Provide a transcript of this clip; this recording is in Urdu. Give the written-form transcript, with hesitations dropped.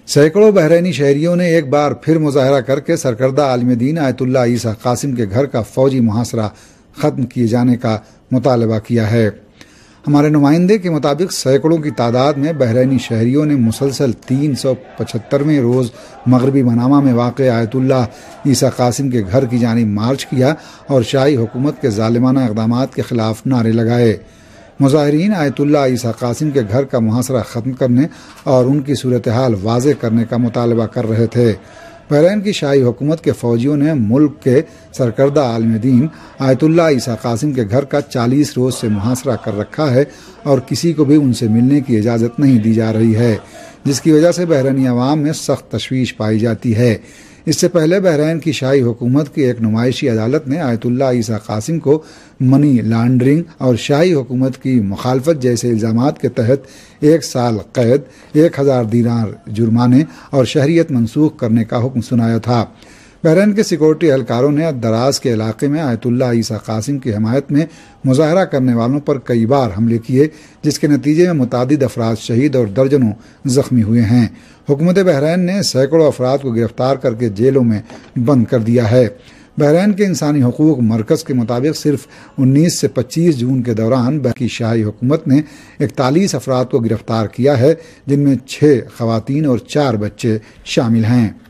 سینکڑوں بحرینی شہریوں نے ایک بار پھر مظاہرہ کر کے سرکردہ عالم دین آیت اللہ عیسیٰ قاسم کے گھر کا فوجی محاصرہ ختم کیے جانے کا مطالبہ کیا ہے۔ ہمارے نمائندے کے مطابق سینکڑوں کی تعداد میں بحرینی شہریوں نے مسلسل 375ویں روز مغربی منامہ میں واقع آیت اللہ عیسیٰ قاسم کے گھر کی جانب مارچ کیا اور شاہی حکومت کے ظالمانہ اقدامات کے خلاف نعرے لگائے۔ مظاہرین آیت اللہ عیسیٰ قاسم کے گھر کا محاصرہ ختم کرنے اور ان کی صورتحال واضح کرنے کا مطالبہ کر رہے تھے۔ بحرین کی شاہی حکومت کے فوجیوں نے ملک کے سرکردہ عالم دین آیت اللہ عیسیٰ قاسم کے گھر کا 40 روز سے محاصرہ کر رکھا ہے اور کسی کو بھی ان سے ملنے کی اجازت نہیں دی جا رہی ہے، جس کی وجہ سے بحرینی عوام میں سخت تشویش پائی جاتی ہے۔ اس سے پہلے بحرین کی شاہی حکومت کی ایک نمائشی عدالت نے آیت اللہ عیسیٰ قاسم کو منی لانڈرنگ اور شاہی حکومت کی مخالفت جیسے الزامات کے تحت 1 سال قید، 1000 دینار جرمانے اور شہریت منسوخ کرنے کا حکم سنایا تھا۔ بحرین کے سیکورٹی اہلکاروں نے دراز کے علاقے میں آیت اللہ عیسیٰ قاسم کی حمایت میں مظاہرہ کرنے والوں پر کئی بار حملے کیے، جس کے نتیجے میں متعدد افراد شہید اور درجنوں زخمی ہوئے ہیں۔ حکومت بحرین نے سینکڑوں افراد کو گرفتار کر کے جیلوں میں بند کر دیا ہے۔ بحرین کے انسانی حقوق مرکز کے مطابق صرف 19 سے 25 جون کے دوران بحرین کی شاہی حکومت نے 41 افراد کو گرفتار کیا ہے، جن میں 6 خواتین اور 4 بچے شامل ہیں۔